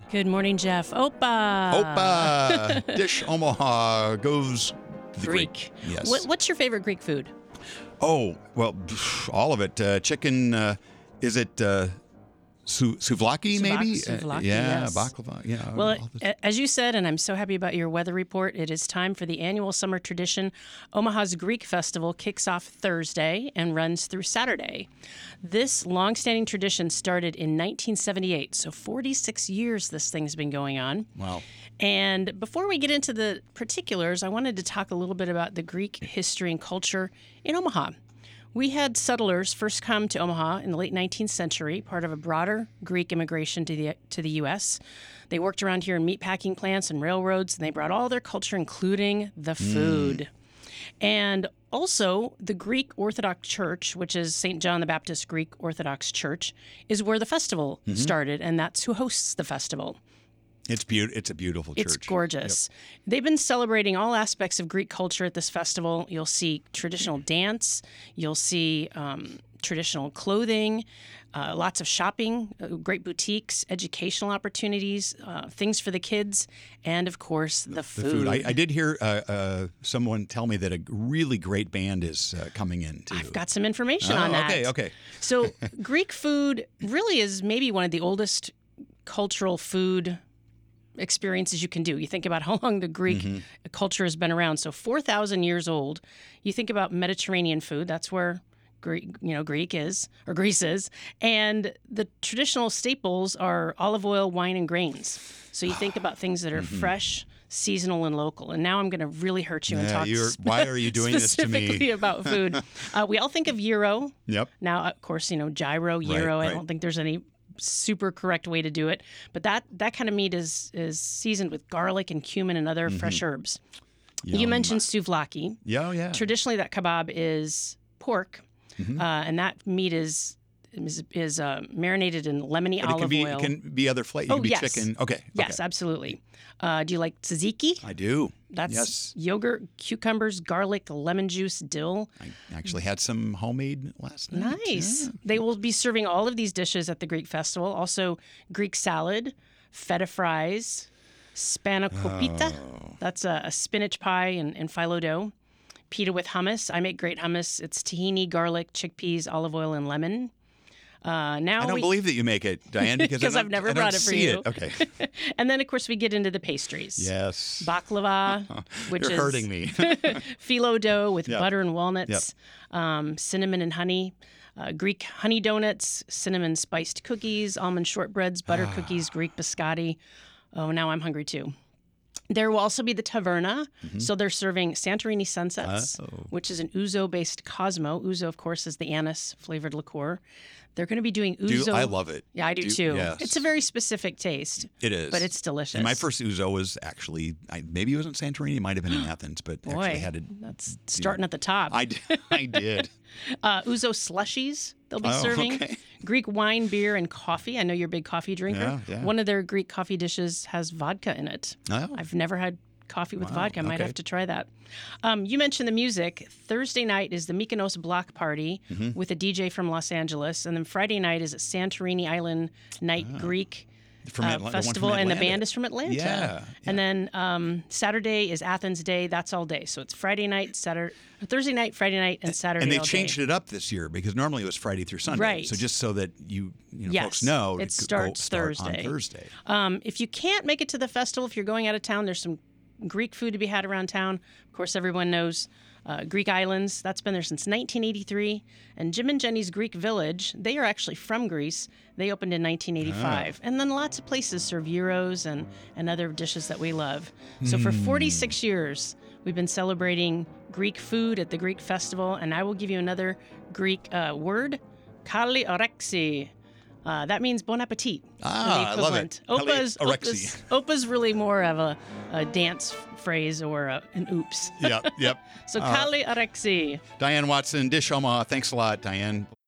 Good morning, Jeff. Opa. Opa! Dish Omaha goes the Greek. Yes. What's your favorite Greek food? Oh, well, all of it. Chicken, is it souvlaki maybe? Souvlaki, yeah, yes. baklava. Yeah. Well, all this- as you said, and I'm so happy about your weather report, it is time for the annual summer tradition. Omaha's Greek Festival kicks off Thursday and runs through Saturday. This longstanding tradition started in 1978, so 46 years this thing's been going on. Wow. And before we get into the particulars, I wanted to talk a little bit about the Greek history and culture in Omaha. We had settlers first come to Omaha in the late 19th century, part of a broader Greek immigration to the U.S. They worked around here in meatpacking plants and railroads, and they brought all their culture, including the food. And also, the Greek Orthodox Church, which is St. John the Baptist Greek Orthodox Church, is where the festival started, and that's who hosts the festival. It's a beautiful church. It's gorgeous. They've been celebrating all aspects of Greek culture at this festival. You'll see traditional dance. You'll see traditional clothing, lots of shopping, great boutiques, educational opportunities, things for the kids, and, of course, the food. I did hear someone tell me that a really great band is coming in, too. I've got some information on that. Okay. So Greek food really is maybe one of the oldest cultural food experiences you can do. You think about how long the Greek culture has been around. So 4,000 years old. You think about Mediterranean food. That's where Greece is. And the traditional staples are olive oil, wine, and grains. So you think about things that are fresh, seasonal, and local. And now I'm going to really hurt you and talk why are you doing this to me? specifically about food. We all think of gyro. Yep. Now, of course, gyro. Right. I don't think there's any super correct way to do it, but that kind of meat is seasoned with garlic and cumin and other fresh herbs. Yum. You mentioned souvlaki. Yeah. Traditionally, that kebab is pork, and that meat is marinated in lemony olive oil. It can be other flavors. It can be yes. chicken. Okay. Yes, absolutely. Do you like tzatziki? I do. That's yogurt, cucumbers, garlic, lemon juice, dill. I actually had some homemade last night. Nice. Yeah. They will be serving all of these dishes at the Greek Festival. Also, Greek salad, feta fries, spanakopita. That's a spinach pie and phyllo dough. Pita with hummus. I make great hummus. It's tahini, garlic, chickpeas, olive oil, and lemon. I don't believe that you make it, Diane, because I've never brought it for you. Okay. And then, of course, we get into the pastries. Yes. Baklava, which You're is hurting me. phyllo dough with butter and walnuts, Yep. cinnamon and honey, Greek honey donuts, cinnamon spiced cookies, almond shortbreads, butter cookies, Greek biscotti. Oh, now I'm hungry too. There will also be the taverna. So they're serving Santorini Sunsets, which is an ouzo-based Cosmo. Ouzo, of course, is the anise-flavored liquor. They're going to be doing ouzo. I love it. Yeah, I do too. Yes. It's a very specific taste. It is. But it's delicious. And my first ouzo was actually, maybe it wasn't Santorini, it might have been in Athens, but actually had it. That's starting at the top. I did. Ouzo slushies they'll be serving. Okay. Greek wine, beer, and coffee. I know you're a big coffee drinker. Yeah. One of their Greek coffee dishes has vodka in it. Oh. I've never had coffee with vodka. I might okay. have to try that. You mentioned the music. Thursday night is the Mykonos Block Party with a DJ from Los Angeles. And then Friday night is a Santorini Island Night Greek festival, and the band is from Atlanta. Yeah. And then Saturday is Athens Day. That's all day. So it's Thursday night, Friday night, and Saturday. And they all changed day. it up this year because normally it was Friday through Sunday. Right. So just so that Yes, folks know, it starts Thursday. on Thursday. If you can't make it to the festival, if you're going out of town, there's some Greek food to be had around town. Of course, everyone knows Greek Islands. That's been there since 1983. And Jim and Jenny's Greek Village, they are actually from Greece. They opened in 1985. And then lots of places serve gyros and other dishes that we love. So for 46 years, we've been celebrating Greek food at the Greek Festival. And I will give you another Greek word, kali orexi. That means bon appetit. I love it. Opa's really more of a dance phrase or an oops. Yep. So kali orexi. Diane Watson, Dish Omaha. Thanks a lot, Diane.